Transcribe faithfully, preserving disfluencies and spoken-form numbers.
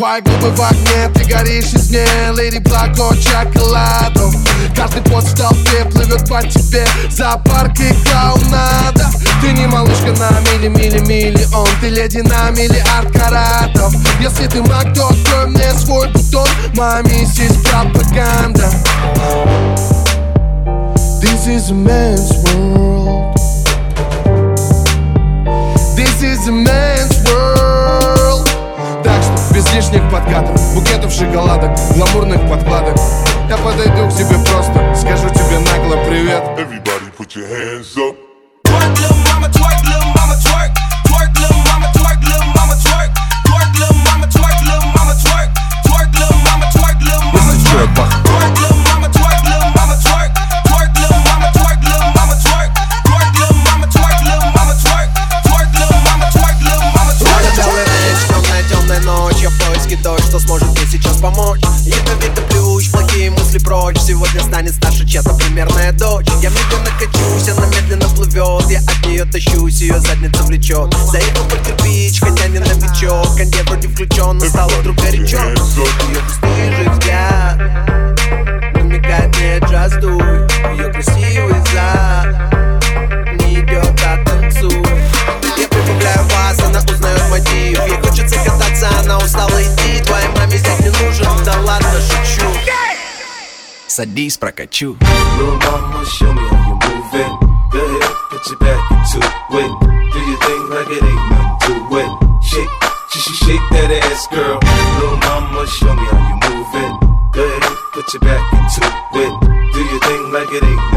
Твои губы в огне, ты горишь из ней. Леди Блак от шоколадов. Каждый пост в толпе плывет по тебе. Зоопарк и клоунада. Ты не малышка на мили-мили-миллион. Ты леди на миллиард каратов. Если ты маг, то открой мне свой бутон. Моя миссия пропаганда. This is a man's world. This is a man's world. Так что без лишних подкатов, букетов шоколадок, гламурных подкладок. Я подойду к тебе просто, скажу тебе нагло привет. Everybody put your hands up. Twerk, little mama, twerk, little mama, twerk. Twerk, little mama, twerk, little mama, twerk. Twerk, little mama, twerk, little mama, twerk. Twerk, little mama, twerk, little mama, twerk. Twerk, little mama, twerk, little mama, twerk. Twerk, little mama, twerk, little mama, twerk. Twerk, little mama, twerk, little mama, twerk. Twerk, little mama, twerk, little mama, twerk. Белый рейс, темная, темная ночь. Я в поиске той, что сможет мне сейчас помочь. Ядовитый плющ, плохие мысли прочь. Сегодня станет старше чья-то примерная дочь. Я медленно качусь, она медленно плывет. Я от нее тащусь, ее задница влечет. Заехал под кирпич, хотя не новичок. Кондей вроде включен, но стало вдруг горячо. Ее пустые же взгляд намекает мне just do it. Ее красивый зад не идет, а танцуй. Я прибавляю вас, она узнает мотив. Ей хочется кататься, она устала идти. Твоей маме здесь не нужен, да ладно, шучу. Садись, прокачу. Little mama, show me how you moving. Go ahead, put your back into it. Do your thing like it ain't nothing to it. Shake, shake, shake, shake that ass, girl. Little mama, show me how you moving. Go ahead, put your back into it. Do your thing like it ain't